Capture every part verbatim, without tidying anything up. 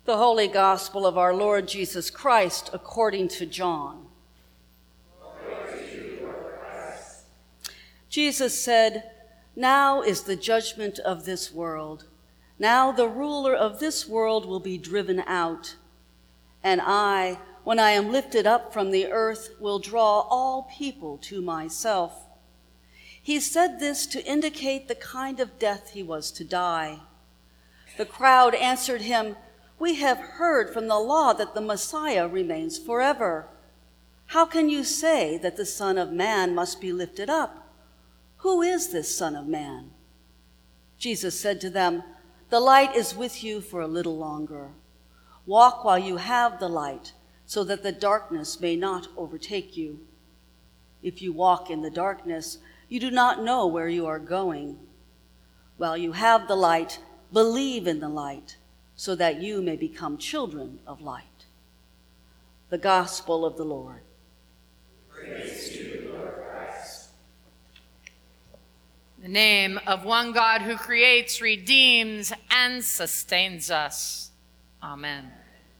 The Holy Gospel of our Lord Jesus Christ according to John. Glory to you, Lord Christ. Jesus said, "Now is the judgment of this world. Now the ruler of this world will be driven out. And I, when I am lifted up from the earth, will draw all people to myself." He said this to indicate the kind of death he was to die. The crowd answered him, "We have heard from the law that the Messiah remains forever. How can you say that the Son of Man must be lifted up? Who is this Son of Man?" Jesus said to them, "The light is with you for a little longer. Walk while you have the light, so that the darkness may not overtake you. If you walk in the darkness, you do not know where you are going. While you have the light, believe in the light, so that you may become children of light." The Gospel of the Lord. Praise to you, Lord Christ. In the name of one God who creates, redeems, and sustains us. Amen.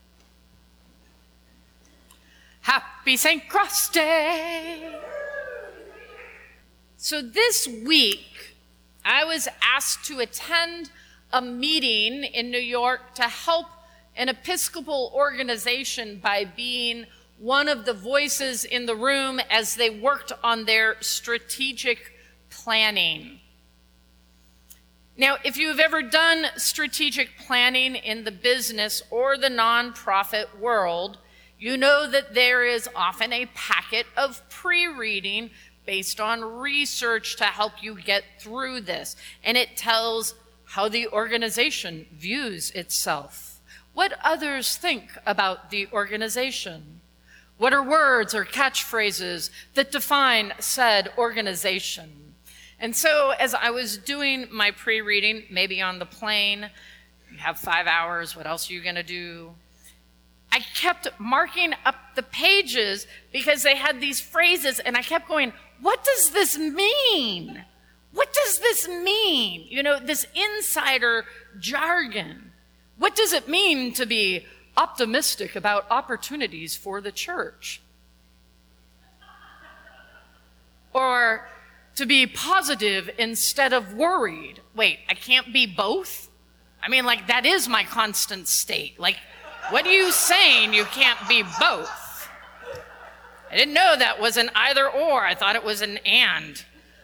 Happy Saint Cross Day! So this week, I was asked to attend a meeting in New York to help an Episcopal organization by being one of the voices in the room as they worked on their strategic planning. Now, if you've ever done strategic planning in the business or the nonprofit world, you know that there is often a packet of pre-reading based on research to help you get through this. And it tells how the organization views itself, what others think about the organization, what are words or catchphrases that define said organization. And so as I was doing my pre-reading, maybe on the plane, you have five hours, what else are you gonna do? I kept marking up the pages because they had these phrases and I kept going, what does this mean? What does this mean? You know, this insider jargon. What does it mean to be optimistic about opportunities for the church? Or to be positive instead of worried. Wait, I can't be both? I mean, like, that is my constant state. Like, what are you saying you can't be both? I didn't know that was an either or. I thought it was an and.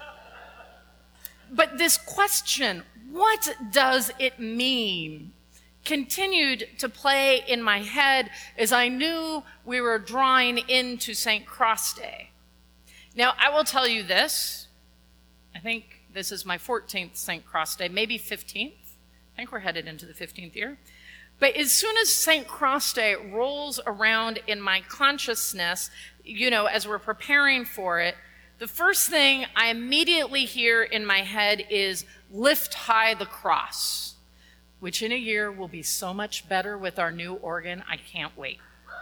But this question, what does it mean, continued to play in my head as I knew we were drawing into Saint Cross Day. Now, I will tell you this. I think this is my fourteenth Saint Cross Day, maybe fifteenth. I think we're headed into the fifteenth year. But as soon as Saint Cross Day rolls around in my consciousness, you know, as we're preparing for it, the first thing I immediately hear in my head is lift high the cross, which in a year will be so much better with our new organ. I can't wait.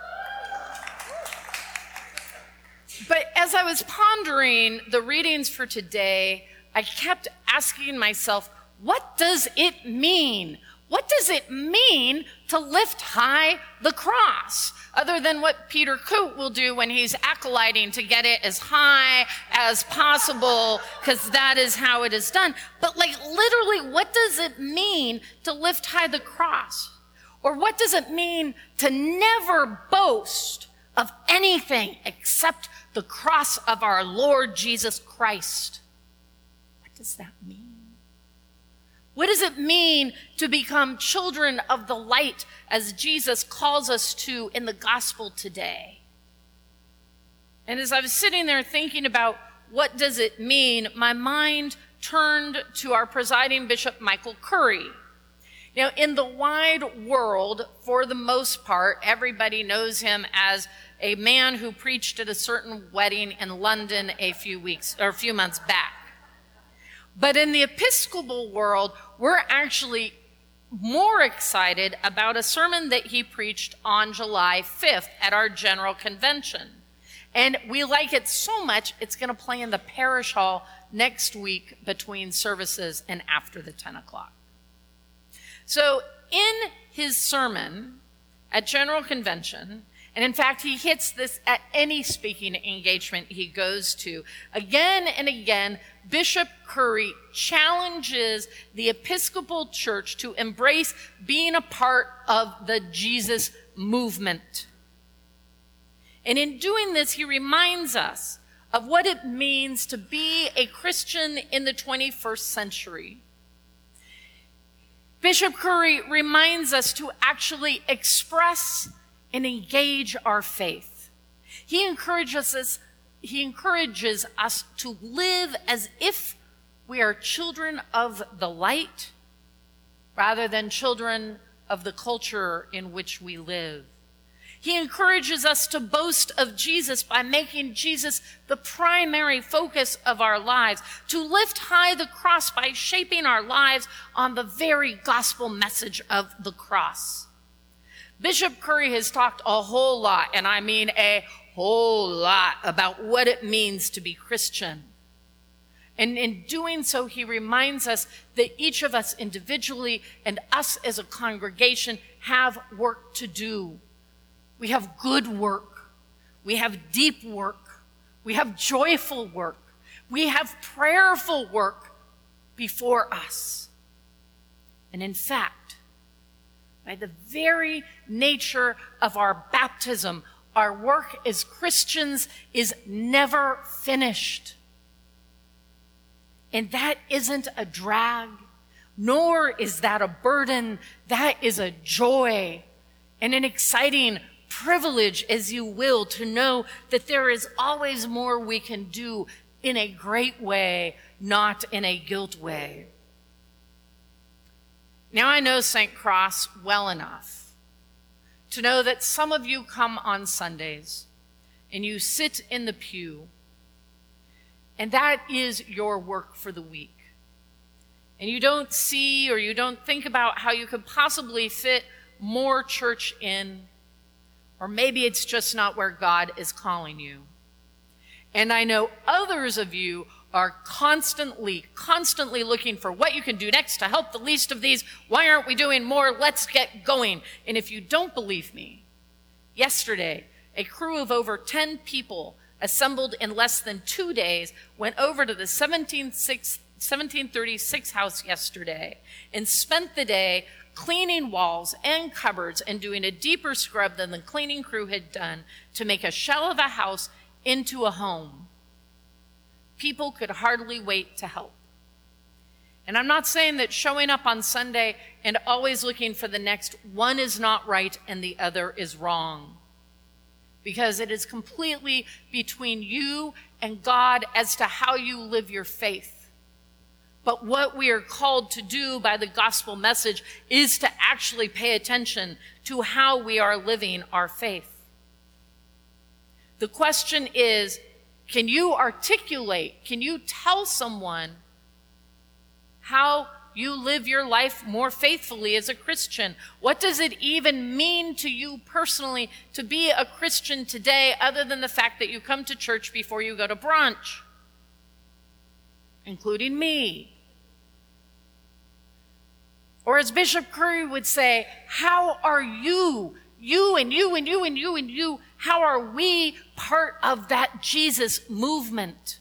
But as I was pondering the readings for today, I kept asking myself, what does it mean? What does it mean to lift high the cross? Other than what Peter Coote will do when he's acolyting to get it as high as possible, because that is how it is done. But like literally, what does it mean to lift high the cross? Or what does it mean to never boast of anything except the cross of our Lord Jesus Christ? What does that mean? What does it mean to become children of the light as Jesus calls us to in the gospel today? And as I was sitting there thinking about what does it mean, my mind turned to our presiding bishop, Michael Curry. Now, in the wide world, for the most part, everybody knows him as a man who preached at a certain wedding in London a few weeks or a few months back. But in the Episcopal world, we're actually more excited about a sermon that he preached on July fifth at our General Convention. And we like it so much, it's going to play in the parish hall next week between services and after the ten o'clock. So in his sermon, at General Convention, and in fact, he hits this at any speaking engagement he goes to. Again and again, Bishop Curry challenges the Episcopal Church to embrace being a part of the Jesus movement. And in doing this, he reminds us of what it means to be a Christian in the twenty-first century. Bishop Curry reminds us to actually express and engage our faith. He encourages us, he encourages us to live as if we are children of the light rather than children of the culture in which we live. He encourages us to boast of Jesus by making Jesus the primary focus of our lives, to lift high the cross by shaping our lives on the very gospel message of the cross. Bishop Curry has talked a whole lot, and I mean a whole lot, about what it means to be Christian. And in doing so, he reminds us that each of us individually and us as a congregation have work to do. We have good work. We have deep work. We have joyful work. We have prayerful work before us. And in fact, by the very nature of our baptism, our work as Christians is never finished. And that isn't a drag, nor is that a burden. That is a joy and an exciting privilege, as you will, to know that there is always more we can do in a great way, not in a guilt way. Now, I know Saint Cross well enough to know that some of you come on Sundays and you sit in the pew, and that is your work for the week. And you don't see or you don't think about how you could possibly fit more church in, or maybe it's just not where God is calling you. And I know others of you are constantly, constantly looking for what you can do next to help the least of these. Why aren't we doing more? Let's get going. And if you don't believe me, yesterday, a crew of over ten people assembled in less than two days went over to the seventeen thirty-six house yesterday and spent the day cleaning walls and cupboards and doing a deeper scrub than the cleaning crew had done to make a shell of a house into a home. People could hardly wait to help. And I'm not saying that showing up on Sunday and always looking for the next one is not right and the other is wrong, because it is completely between you and God as to how you live your faith. But what we are called to do by the gospel message is to actually pay attention to how we are living our faith. The question is, can you articulate, can you tell someone how you live your life more faithfully as a Christian? What does it even mean to you personally to be a Christian today, other than the fact that you come to church before you go to brunch, including me? Or as Bishop Curry would say, how are you, you and you and you and you and you, how are we part of that Jesus movement?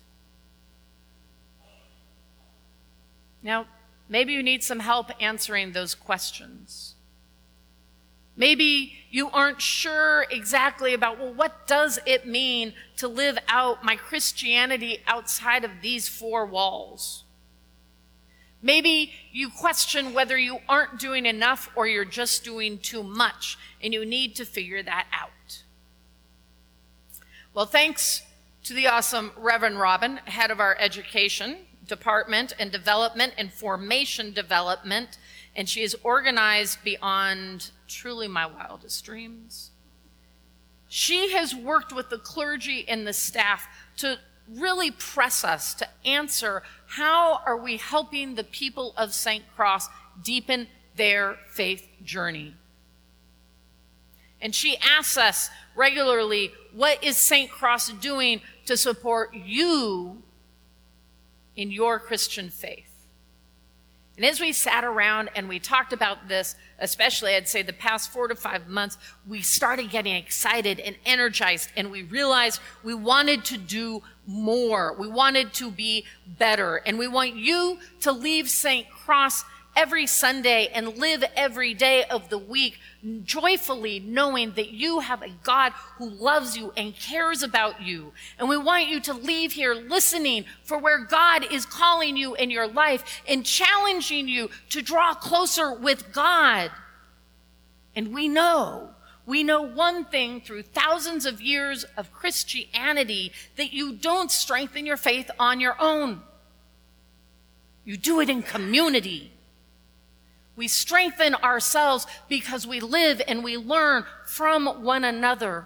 Now, maybe you need some help answering those questions. Maybe you aren't sure exactly about, well, what does it mean to live out my Christianity outside of these four walls? Maybe you question whether you aren't doing enough or you're just doing too much, and you need to figure that out. Well, thanks to the awesome Reverend Robin, head of our education department and development and formation development, and she is organized beyond truly my wildest dreams. She has worked with the clergy and the staff to really press us to answer, how are we helping the people of Saint Cross deepen their faith journey? And she asks us regularly, what is Saint Cross doing to support you in your Christian faith? And as we sat around and we talked about this, especially I'd say the past four to five months, we started getting excited and energized, and we realized we wanted to do more. We wanted to be better. And we want you to leave Saint Cross every Sunday and live every day of the week joyfully knowing that you have a God who loves you and cares about you. And we want you to leave here listening for where God is calling you in your life and challenging you to draw closer with God. And we know, we know one thing through thousands of years of Christianity, that you don't strengthen your faith on your own. You do it in community. We strengthen ourselves because we live and we learn from one another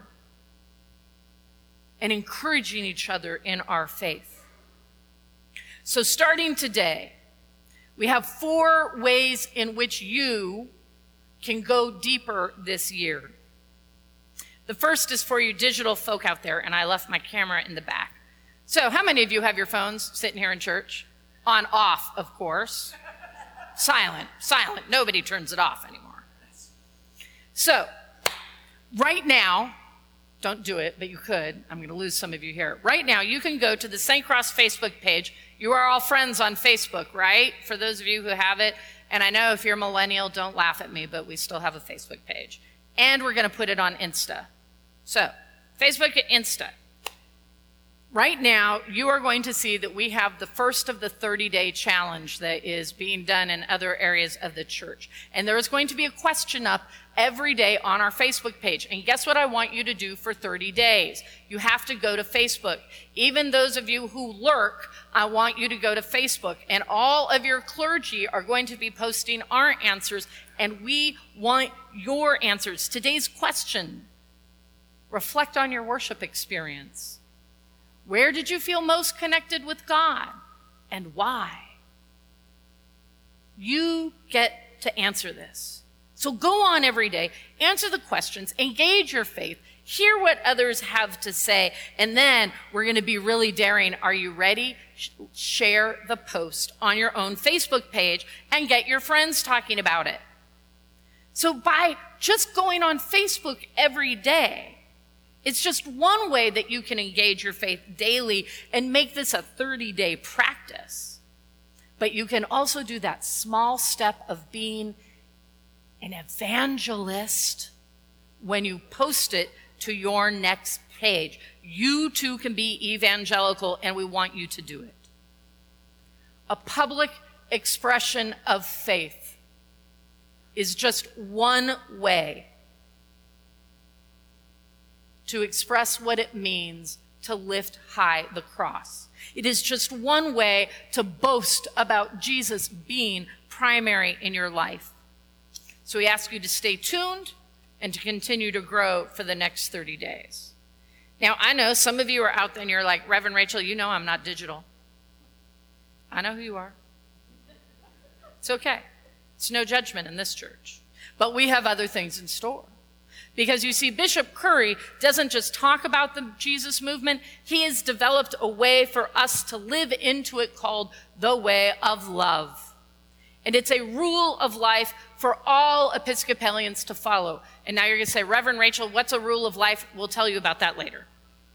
and encouraging each other in our faith. So starting today, we have four ways in which you can go deeper this year. The first is for you digital folk out there, and I left my camera in the back. So how many of you have your phones sitting here in church? On off, of course. Silent, silent. Nobody turns it off anymore. So, right now, don't do it, but you could. I'm going to lose some of you here. Right now, you can go to the Saint Cross Facebook page. You are all friends on Facebook, right? For those of you who have it. And I know if you're a millennial, don't laugh at me, but we still have a Facebook page. And we're going to put it on Insta. So, Facebook and Insta. Right now, you are going to see that we have the first of the thirty-day challenge that is being done in other areas of the church. And there is going to be a question up every day on our Facebook page. And guess what I want you to do for thirty days? You have to go to Facebook. Even those of you who lurk, I want you to go to Facebook. And all of your clergy are going to be posting our answers, and we want your answers. Today's question: reflect on your worship experience. Where did you feel most connected with God, and why? You get to answer this. So go on every day, answer the questions, engage your faith, hear what others have to say, and then we're going to be really daring. Are you ready? Share the post on your own Facebook page and get your friends talking about it. So by just going on Facebook every day, it's just one way that you can engage your faith daily and make this a thirty-day practice. But you can also do that small step of being an evangelist when you post it to your next page. You too can be evangelical, and we want you to do it. A public expression of faith is just one way to express what it means to lift high the cross. It is just one way to boast about Jesus being primary in your life. So we ask you to stay tuned and to continue to grow for the next thirty days. Now, I know some of you are out there and you're like, Reverend Rachel, you know I'm not digital. I know who you are. It's okay. It's no judgment in this church. But we have other things in store. Because you see, Bishop Curry doesn't just talk about the Jesus movement, he has developed a way for us to live into it called the way of love. And it's a rule of life for all Episcopalians to follow. And now you're going to say, Reverend Rachel, what's a rule of life? We'll tell you about that later.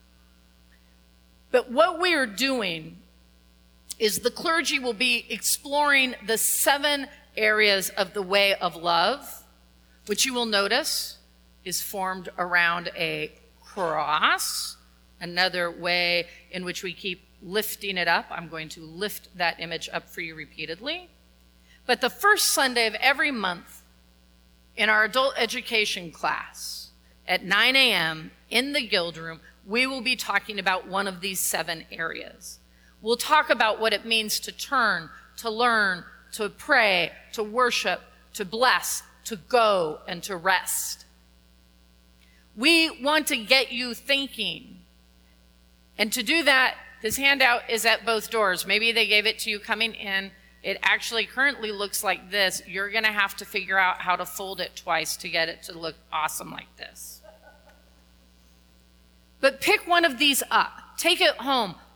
But what we are doing is the clergy will be exploring the seven areas of the way of love, which you will notice is formed around a cross, another way in which we keep lifting it up. I'm going to lift that image up for you repeatedly. But the first Sunday of every month in our adult education class at nine a.m. in the Guild Room, we will be talking about one of these seven areas. We'll talk about what it means to turn, to learn, to pray, to worship, to bless, to go, and to rest. We want to get you thinking. And to do that, this handout is at both doors. Maybe they gave it to you coming in. It actually currently looks like this. You're going to have to figure out how to fold it twice to get it to look awesome like this. But pick one of these up. Take it home.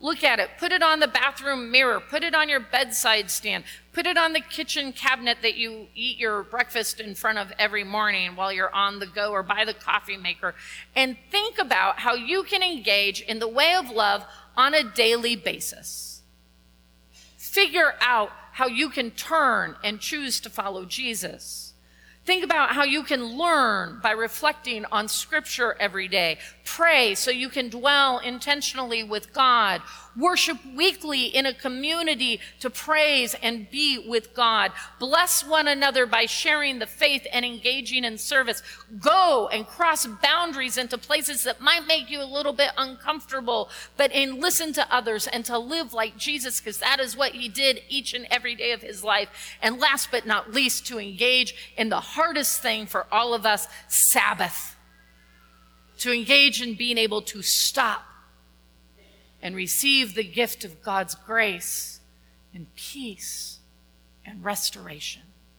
Look at it. Put it on the bathroom mirror. Put it on your bedside stand. Put it on the kitchen cabinet that you eat your breakfast in front of every morning while you're on the go, or by the coffee maker. And think about how you can engage in the way of love on a daily basis. Figure out how you can turn and choose to follow Jesus. Think about how you can learn by reflecting on Scripture every day. Pray so you can dwell intentionally with God. Worship weekly in a community to praise and be with God. Bless one another by sharing the faith and engaging in service. Go and cross boundaries into places that might make you a little bit uncomfortable, but and listen to others and to live like Jesus, because that is what he did each and every day of his life. And last but not least, to engage in the hardest thing for all of us, Sabbath. To engage in being able to stop and receive the gift of God's grace and peace and restoration.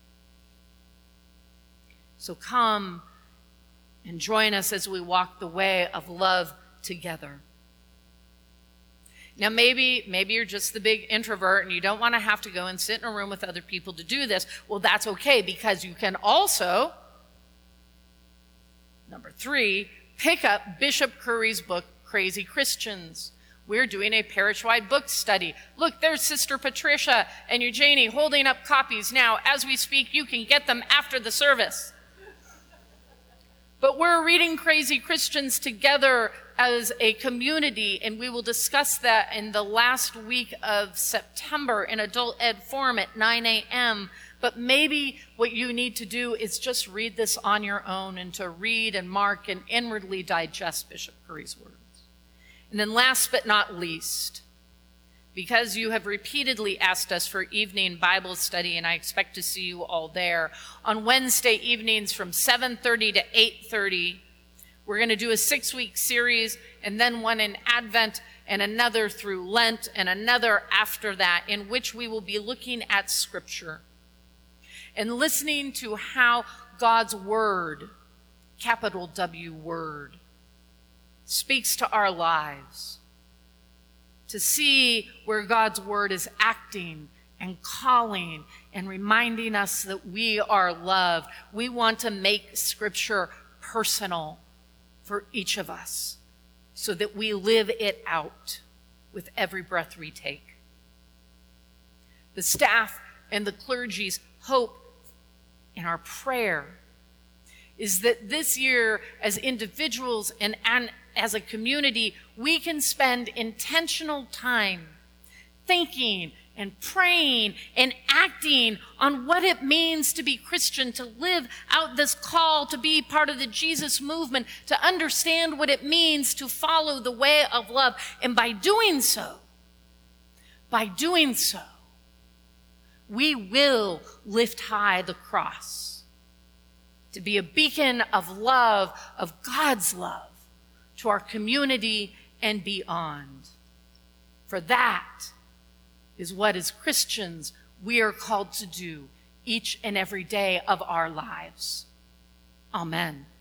So come and join us as we walk the way of love together. Now, maybe, maybe you're just the big introvert and you don't want to have to go and sit in a room with other people to do this. Well, that's okay, because you can also, number three, pick up Bishop Curry's book, Crazy Christians. We're doing a parish-wide book study. Look, there's Sister Patricia and Eugenie holding up copies now. As we speak, you can get them after the service. But we're reading Crazy Christians together as a community, and we will discuss that in the last week of September in Adult Ed Forum at nine a.m. But maybe what you need to do is just read this on your own, and to read and mark and inwardly digest Bishop Curry's words. And then last but not least, because you have repeatedly asked us for evening Bible study, and I expect to see you all there, on Wednesday evenings from seven thirty to eight thirty, we're going to do a six-week series, and then one in Advent, and another through Lent, and another after that, in which we will be looking at Scripture and listening to how God's Word, capital W Word, speaks to our lives, to see where God's Word is acting and calling and reminding us that we are loved. We want to make Scripture personal for each of us so that we live it out with every breath we take. The staff and the clergy's hope and our prayer is that this year, as individuals and, and as a community, we can spend intentional time thinking and praying and acting on what it means to be Christian, to live out this call to be part of the Jesus movement, to understand what it means to follow the way of love. And by doing so, by doing so, we will lift high the cross to be a beacon of love, of God's love, to our community and beyond. For that is what, as Christians, we are called to do each and every day of our lives. Amen.